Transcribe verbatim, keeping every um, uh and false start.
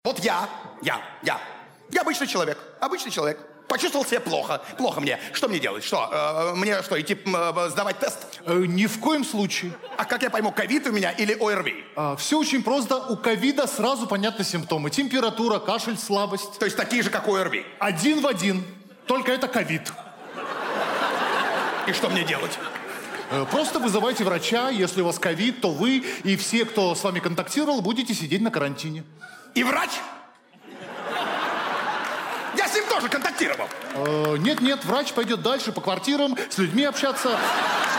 Вот я, я, я, я обычный человек, обычный человек. Почувствовал себя плохо, плохо мне. Что мне делать? Что, э, мне что, идти э, сдавать тест? Э, ни в коем случае. А как я пойму, ковид у меня или ОРВИ? А, все очень просто. У ковида сразу понятны симптомы. Температура, кашель, слабость. То есть такие же, как у ОРВИ? Один в один. Только это ковид. И что мне делать? Э, просто вызывайте врача. Если у вас ковид, то вы и все, кто с вами контактировал, будете сидеть на карантине. И врач? Я с ним тоже контактировал. Нет-нет, врач пойдет дальше по квартирам, с людьми общаться.